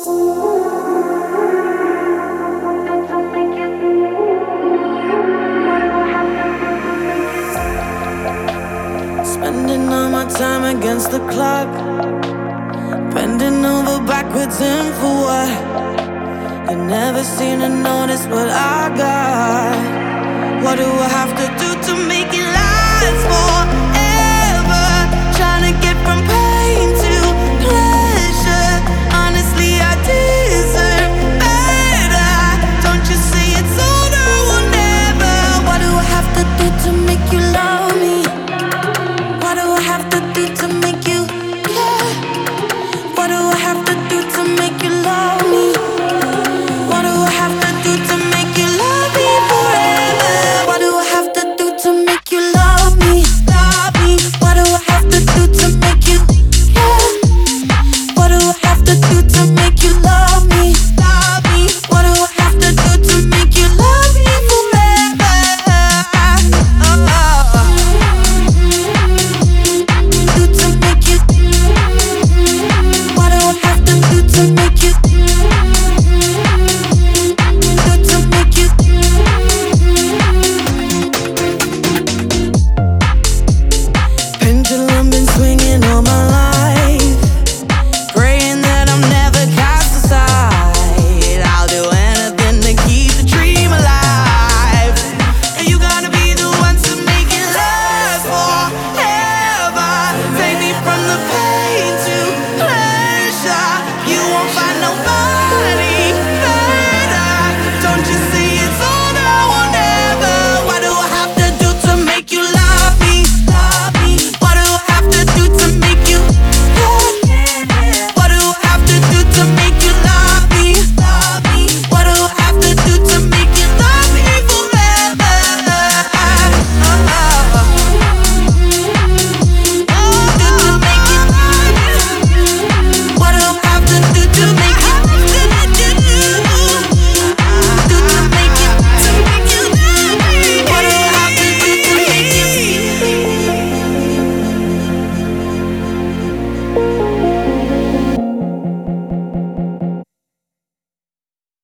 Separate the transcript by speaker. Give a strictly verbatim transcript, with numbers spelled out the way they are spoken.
Speaker 1: Spending all my time against the clock, bending over backwards and for what? You never seem to notice what I got. What do I have to do to make it last forever? Trying to get from pain to pleasure. Honestly, I deserve better. Don't you see it's older or never? What do I have to do to make you love me? What do I have to do to make you care? What do I have to do to make you